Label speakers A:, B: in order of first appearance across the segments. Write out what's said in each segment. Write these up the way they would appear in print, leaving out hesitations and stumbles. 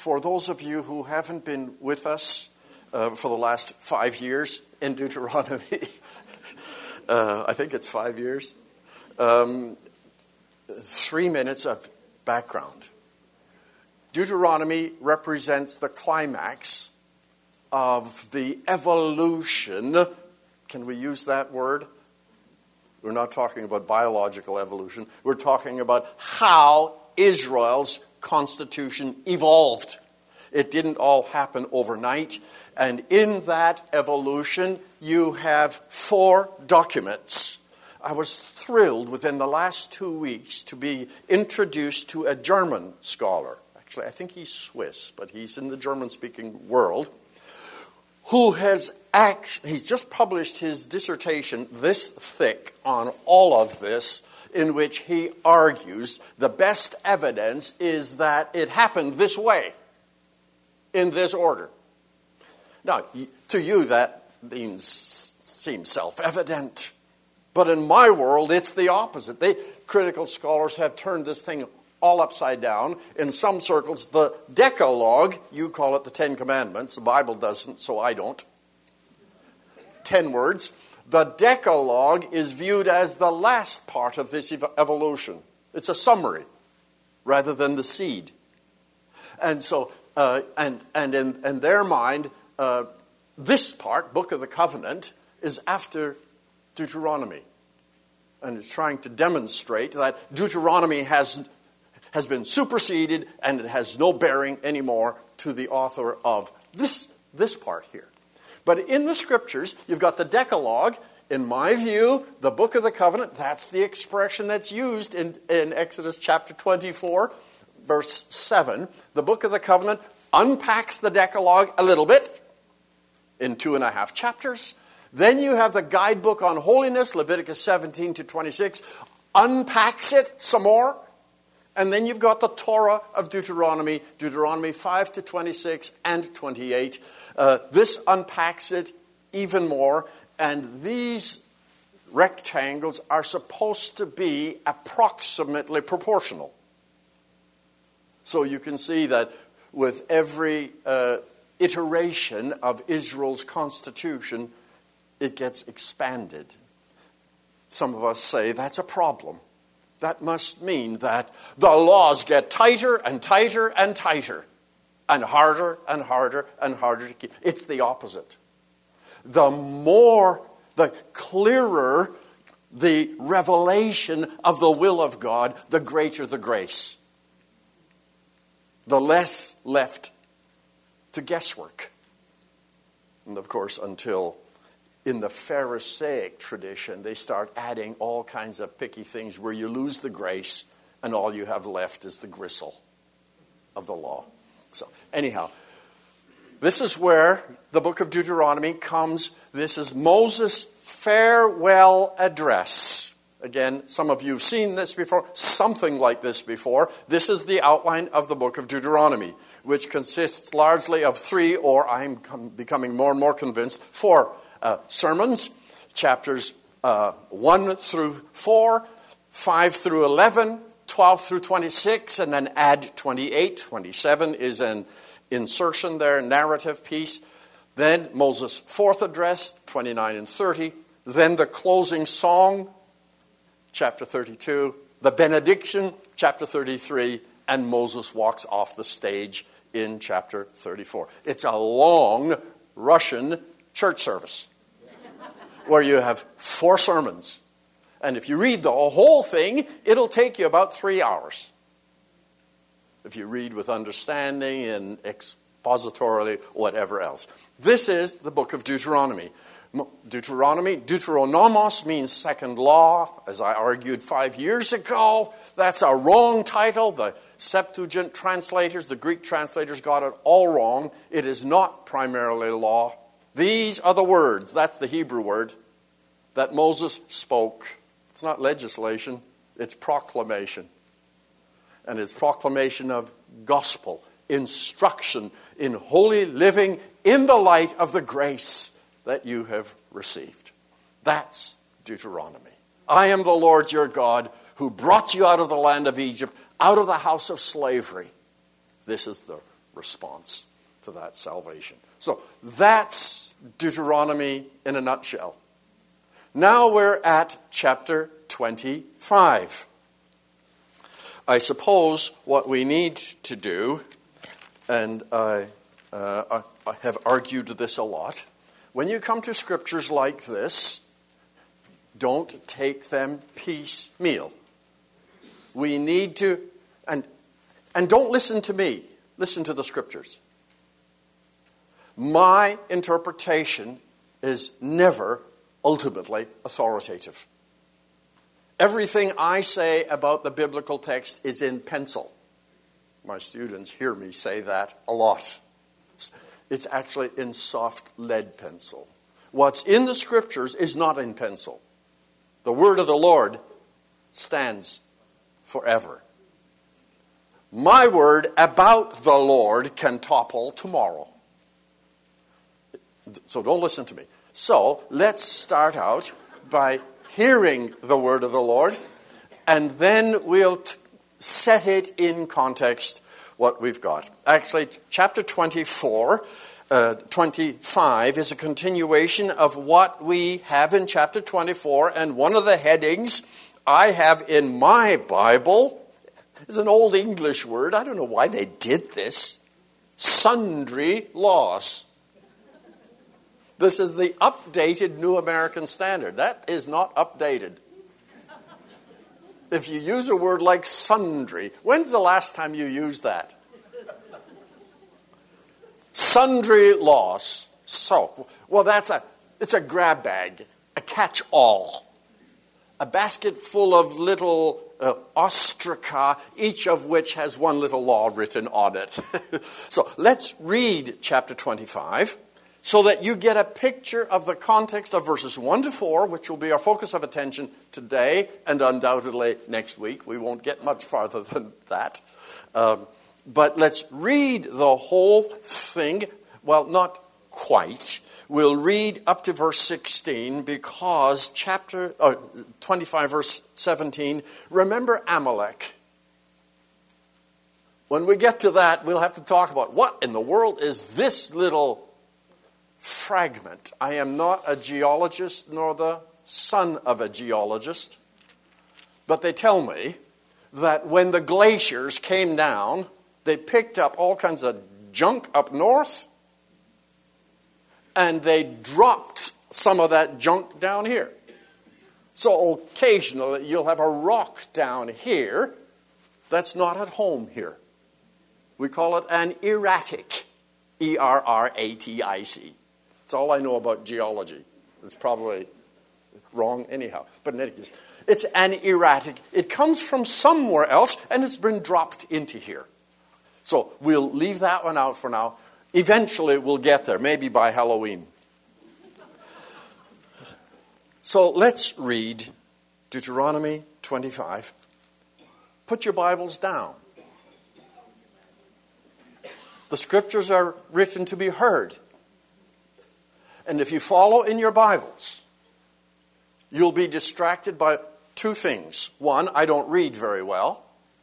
A: For those of you who haven't been with us for the last 5 years in Deuteronomy, I think it's 5 years, 3 minutes of background. Deuteronomy represents the climax of the evolution. Can we use that word? We're not talking about biological evolution. We're talking about how Israel's constitution evolved. It didn't all happen overnight. And in that evolution, you have 4 documents. I was thrilled within the last 2 weeks to be introduced to a German scholar. Actually, I think he's Swiss, but he's in the German-speaking world, who has he's just published his dissertation this thick on all of this, in which he argues the best evidence is that it happened this way, in this order. Now, to you that seems self-evident, but in my world it's the opposite. Critical scholars have turned this thing all upside down. In some circles, the Decalogue, you call it the 10 Commandments, the Bible doesn't, so I don't. 10 words. The Decalogue is viewed as the last part of this evolution. It's a summary rather than the seed. And so, and in their mind, this part, Book of the Covenant, is after Deuteronomy. And it's trying to demonstrate that Deuteronomy has been superseded and it has no bearing anymore to the author of this part here. But in the Scriptures, you've got the Decalogue. In my view, the Book of the Covenant, that's the expression that's used in Exodus chapter 24, verse 7. The Book of the Covenant unpacks the Decalogue a little bit in 2.5 chapters. Then you have the guidebook on holiness, Leviticus 17 to 26, unpacks it some more. And then you've got the Torah of Deuteronomy 5 to 26 and 28. This unpacks it even more. And these rectangles are supposed to be approximately proportional. So you can see that with every iteration of Israel's constitution, it gets expanded. Some of us say that's a problem. That must mean that the laws get tighter and tighter and tighter, and harder and harder and harder to keep. It's the opposite. The clearer the revelation of the will of God, the greater the grace. The less left to guesswork. And of course, until in the Pharisaic tradition, they start adding all kinds of picky things where you lose the grace and all you have left is the gristle of the law. So anyhow, this is where the book of Deuteronomy comes. This is Moses' farewell address. Again, some of you have seen this before, something like this before. This is the outline of the book of Deuteronomy, which consists largely of 3, or I'm becoming more and more convinced, 4 sermons, chapters 1 through 4, 5 through 11, 12 through 26, and then add 28. 27 is an insertion there, narrative piece. Then Moses' 4th address, 29 and 30. Then the closing song, chapter 32. The benediction, chapter 33. And Moses walks off the stage in chapter 34. It's a long Russian church service where you have 4 sermons. And if you read the whole thing, it'll take you about 3 hours. If you read with understanding and expositorily, whatever else. This is the book of Deuteronomy. Deuteronomos means second law, as I argued 5 years ago. That's a wrong title. The Septuagint translators, the Greek translators got it all wrong. It is not primarily law. These are the words, that's the Hebrew word, that Moses spoke. It's not legislation, it's proclamation. And it's proclamation of gospel, instruction in holy living in the light of the grace that you have received. That's Deuteronomy. I am the Lord your God who brought you out of the land of Egypt, out of the house of slavery. This is the response to that salvation. So that's Deuteronomy in a nutshell. Now we're at chapter 25. I suppose what we need to do, and I have argued this a lot, when you come to scriptures like this, don't take them piecemeal. We need to, and don't listen to me, listen to the scriptures. My interpretation is never ultimately authoritative. Everything I say about the biblical text is in pencil. My students hear me say that a lot. It's actually in soft lead pencil. What's in the scriptures is not in pencil. The word of the Lord stands forever. My word about the Lord can topple tomorrow. So don't listen to me. So let's start out by hearing the word of the Lord, and then we'll set it in context what we've got. Actually, chapter 25 is a continuation of what we have in chapter 24, and one of the headings I have in my Bible is an old English word. I don't know why they did this. Sundry laws. This is the updated New American Standard. That is not updated. If you use a word like sundry, when's the last time you used that? Sundry laws. So, well, it's a grab bag, a catch-all, a basket full of little ostraca, each of which has one little law written on it. So let's read chapter 25. So that you get a picture of the context of verses 1 to 4, which will be our focus of attention today and undoubtedly next week. We won't get much farther than that. But let's read the whole thing. Well, not quite. We'll read up to verse 16 because chapter 25, verse 17, remember Amalek. When we get to that, we'll have to talk about what in the world is this little fragment. I am not a geologist nor the son of a geologist, but they tell me that when the glaciers came down, they picked up all kinds of junk up north, and they dropped some of that junk down here. So occasionally you'll have a rock down here that's not at home here. We call it an erratic, E-R-R-A-T-I-C. That's all I know about geology. It's probably wrong anyhow. But in any case, it's an erratic. It comes from somewhere else, and it's been dropped into here. So we'll leave that one out for now. Eventually, we'll get there, maybe by Halloween. So let's read Deuteronomy 25. Put your Bibles down. The scriptures are written to be heard. And if you follow in your Bibles, you'll be distracted by two things. One, I don't read very well.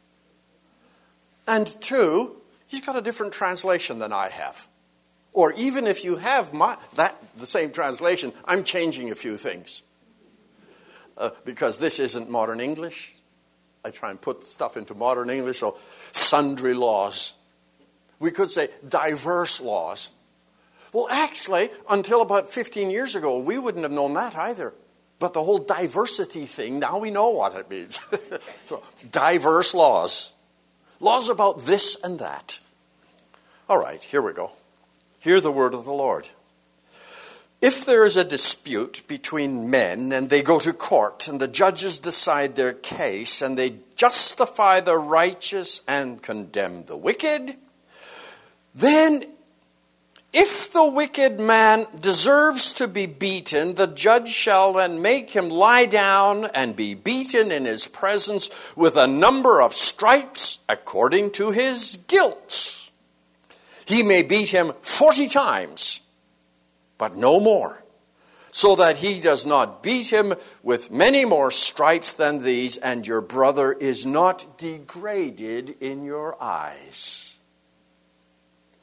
A: And two, he's got a different translation than I have. Or even if you have the same translation, I'm changing a few things. Because this isn't modern English. I try and put stuff into modern English, so sundry laws. We could say diverse laws. Well, actually, until about 15 years ago, we wouldn't have known that either. But the whole diversity thing, now we know what it means. So, diverse laws. Laws about this and that. All right, here we go. Hear the word of the Lord. If there is a dispute between men and they go to court and the judges decide their case and they justify the righteous and condemn the wicked, then if the wicked man deserves to be beaten, the judge shall then make him lie down and be beaten in his presence with a number of stripes according to his guilt. He may beat him 40 times, but no more, so that he does not beat him with many more stripes than these, and your brother is not degraded in your eyes.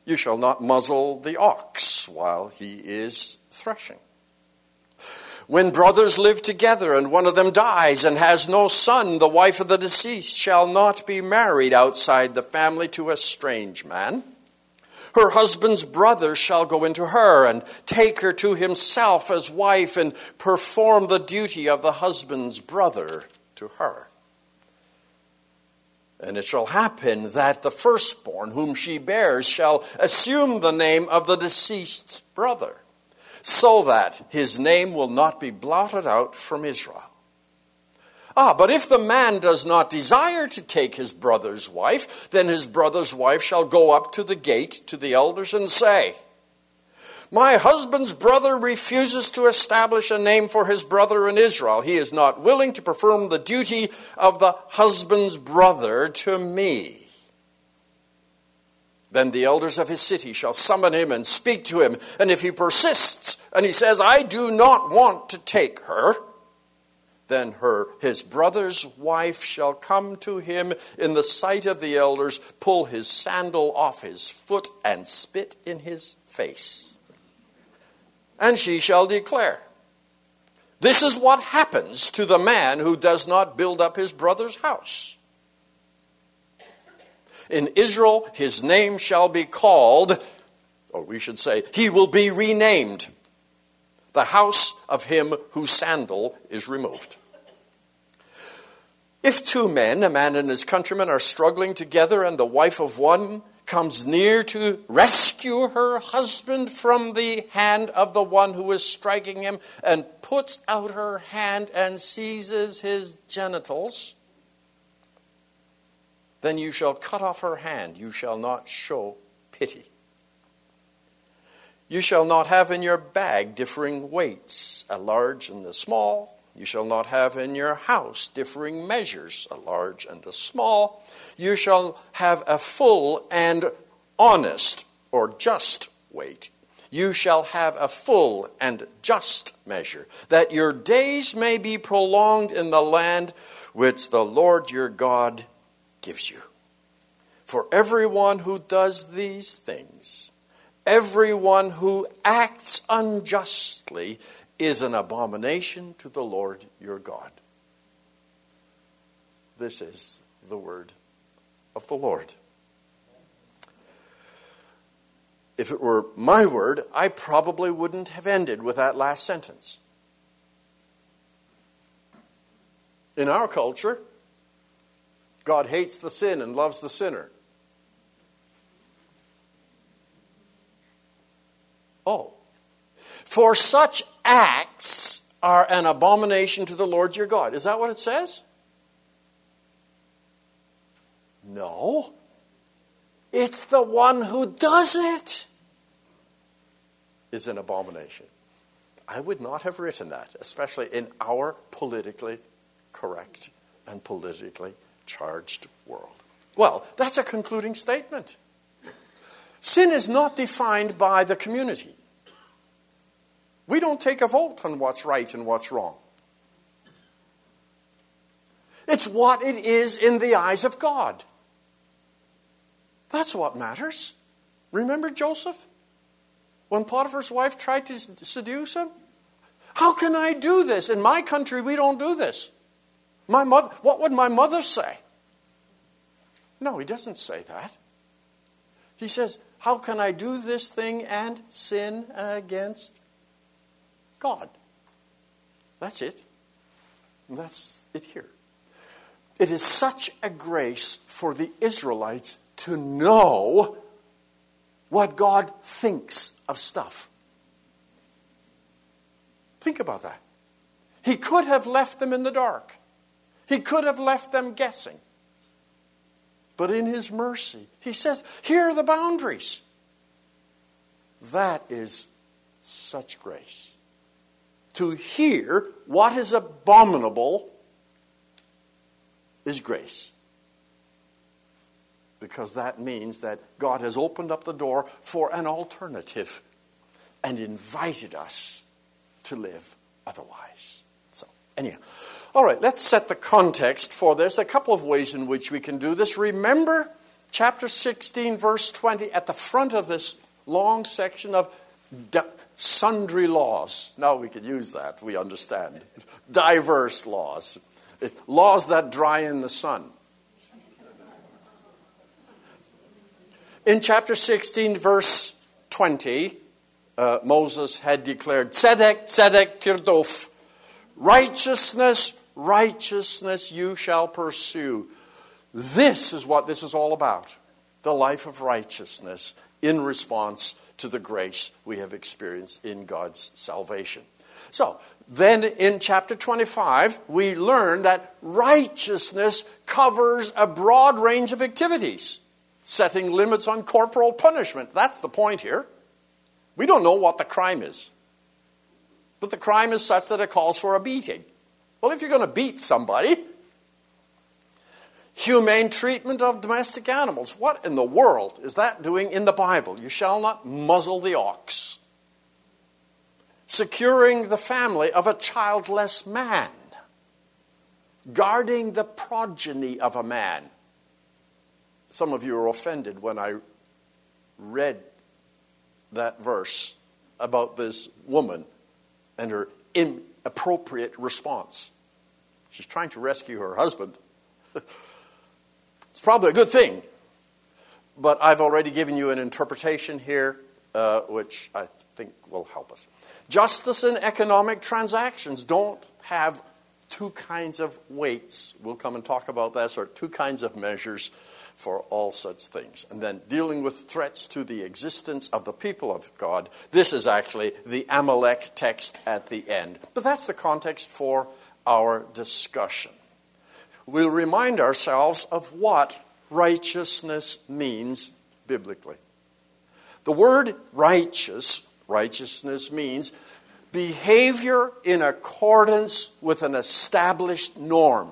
A: You shall not muzzle the ox while he is threshing. When brothers live together and one of them dies and has no son, the wife of the deceased shall not be married outside the family to a strange man. Her husband's brother shall go into her and take her to himself as wife and perform the duty of the husband's brother to her. And it shall happen that the firstborn whom she bears shall assume the name of the deceased's brother, so that his name will not be blotted out from Israel. But if the man does not desire to take his brother's wife, then his brother's wife shall go up to the gate to the elders and say, my husband's brother refuses to establish a name for his brother in Israel. He is not willing to perform the duty of the husband's brother to me. Then the elders of his city shall summon him and speak to him. And if he persists and he says, I do not want to take her, then his brother's wife shall come to him in the sight of the elders, pull his sandal off his foot, and spit in his face. And she shall declare, this is what happens to the man who does not build up his brother's house. In Israel, his name shall be called, or we should say, he will be renamed, the house of him whose sandal is removed. If two men, a man and his countryman, are struggling together, and the wife of one comes near to rescue her husband from the hand of the one who is striking him, and puts out her hand and seizes his genitals, then you shall cut off her hand. You shall not show pity. You shall not have in your bag differing weights, a large and a small. You shall not have in your house differing measures, a large and a small. You shall have a full and honest or just weight. You shall have a full and just measure, that your days may be prolonged in the land which the Lord your God gives you. For everyone who does these things, everyone who acts unjustly, is an abomination to the Lord your God. This is the word of the Lord. If it were my word, I probably wouldn't have ended with that last sentence. In our culture, God hates the sin and loves the sinner. Oh, for such acts are an abomination to the Lord your God. Is that what it says? No. It's the one who does it is an abomination. I would not have written that, especially in our politically correct and politically charged world. Well, that's a concluding statement. Sin is not defined by the community. We don't take a vote on what's right and what's wrong. It's what it is in the eyes of God. That's what matters. Remember Joseph? When Potiphar's wife tried to seduce him? How can I do this? In my country, we don't do this. What would my mother say? No, he doesn't say that. He says, how can I do this thing and sin against God? That's it. And that's it here. It is such a grace for the Israelites to know what God thinks of stuff. Think about that. He could have left them in the dark. He could have left them guessing. But in His mercy, He says, here are the boundaries. That is such grace. To hear what is abominable is grace. Because that means that God has opened up the door for an alternative and invited us to live otherwise. So, anyhow. All right, let's set the context for this. A couple of ways in which we can do this. Remember Chapter 16, verse 20, at the front of this long section of sundry laws. Now we could use that, we understand. Diverse laws. Laws that dry in the sun. In chapter 16, verse 20, Moses had declared, Tzedek, tzedek, tirdof. Righteousness, righteousness you shall pursue. This is what this is all about. The life of righteousness in response to the grace we have experienced in God's salvation. So, then in chapter 25, we learn that righteousness covers a broad range of activities, setting limits on corporal punishment. That's the point here. We don't know what the crime is, but the crime is such that it calls for a beating. Well, if you're going to beat somebody, humane treatment of domestic animals. What in the world is that doing in the Bible? You shall not muzzle the ox. Securing the family of a childless man. Guarding the progeny of a man. Some of you are offended when I read that verse about this woman and her inappropriate response. She's trying to rescue her husband. It's probably a good thing, but I've already given you an interpretation here, which I think will help us. Justice in economic transactions don't have two kinds of weights. We'll come and talk about this, or two kinds of measures for all such things. And then dealing with threats to the existence of the people of God. This is actually the Amalek text at the end. But that's the context for our discussion. We'll remind ourselves of what righteousness means biblically. The word righteousness means behavior in accordance with an established norm.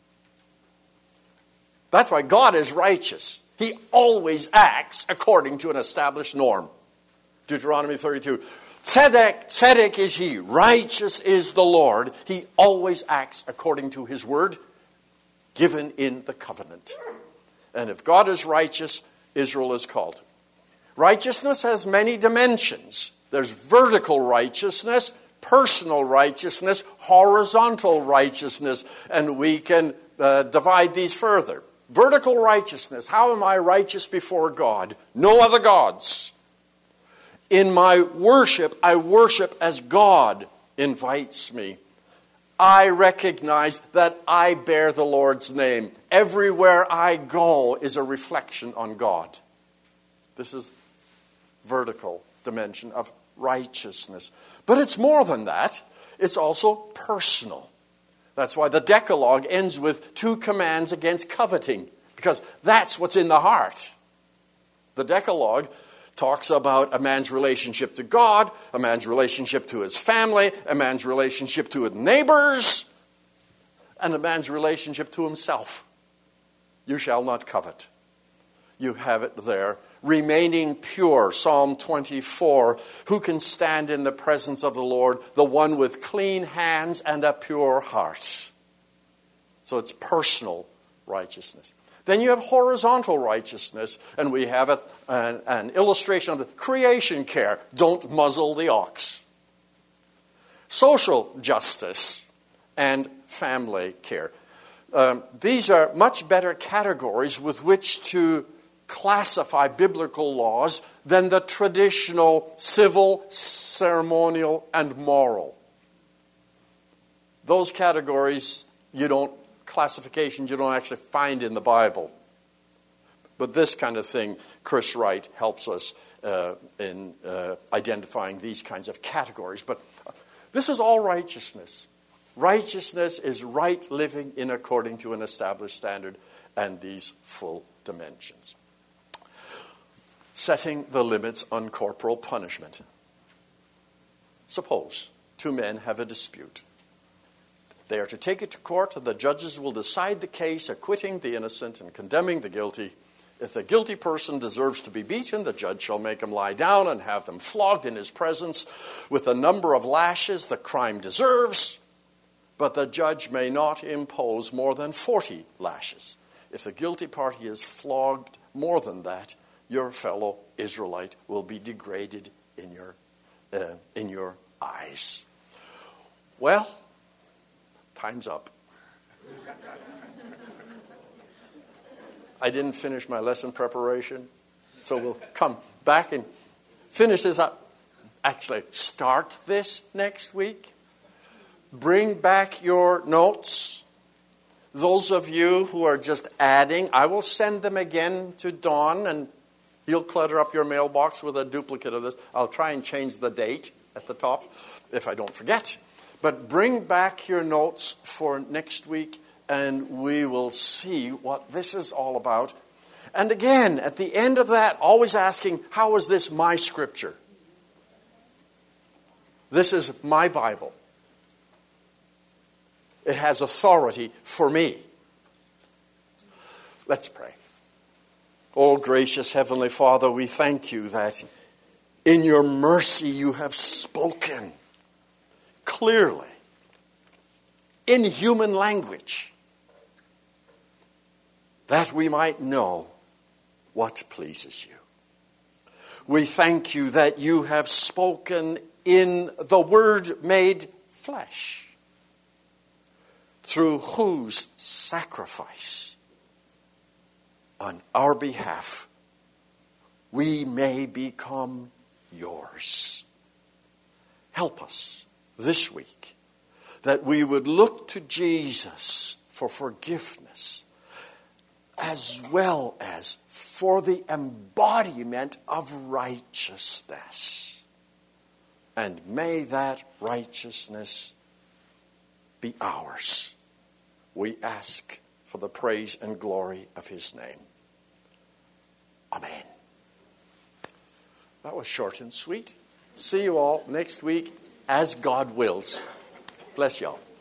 A: That's why God is righteous. He always acts according to an established norm. Deuteronomy 32. Tzedek is he. Righteous is the Lord. He always acts according to his word given in the covenant. And if God is righteous, Israel is called. Righteousness has many dimensions. There's vertical righteousness, personal righteousness, horizontal righteousness, and we can divide these further. Vertical righteousness. How am I righteous before God? No other gods. In my worship, I worship as God invites me. I recognize that I bear the Lord's name. Everywhere I go is a reflection on God. This is vertical dimension of righteousness. But it's more than that. It's also personal. That's why the Decalogue ends with 2 commands against coveting, because that's what's in the heart. The Decalogue talks about a man's relationship to God, a man's relationship to his family, a man's relationship to his neighbors, and a man's relationship to himself. You shall not covet. You have it there. Remaining pure, Psalm 24. Who can stand in the presence of the Lord? The one with clean hands and a pure heart. So it's personal righteousness. Then you have horizontal righteousness, and we have an illustration of the creation care. Don't muzzle the ox. Social justice and family care. These are much better categories with which to classify biblical laws than the traditional civil, ceremonial, and moral. Those categories classifications you don't actually find in the Bible. But this kind of thing, Chris Wright helps us in identifying these kinds of categories. But this is all righteousness. Righteousness is right living in according to an established standard and these full dimensions. Setting the limits on corporal punishment. Suppose 2 men have a dispute. They are to take it to court, and the judges will decide the case, acquitting the innocent and condemning the guilty. If the guilty person deserves to be beaten, the judge shall make him lie down and have them flogged in his presence with the number of lashes the crime deserves. But the judge may not impose more than 40 lashes. If the guilty party is flogged more than that, your fellow Israelite will be degraded in your eyes. Well, time's up. I didn't finish my lesson preparation, so we'll come back and finish this up. Actually, start this next week. Bring back your notes. Those of you who are just adding, I will send them again to Don, and he'll clutter up your mailbox with a duplicate of this. I'll try and change the date at the top if I don't forget. But bring back your notes for next week, and we will see what this is all about. And again, at the end of that, always asking, how is this my scripture? This is my Bible. It has authority for me. Let's pray. Oh, gracious Heavenly Father, we thank you that in your mercy you have spoken clearly in human language, that we might know what pleases you. We thank you that you have spoken in the Word made flesh, through whose sacrifice on our behalf we may become yours. Help us this week that we would look to Jesus for forgiveness, as well as for the embodiment of righteousness. And may that righteousness be ours. We ask for the praise and glory of his name. Amen. That was short and sweet. See you all next week, as God wills. Bless y'all.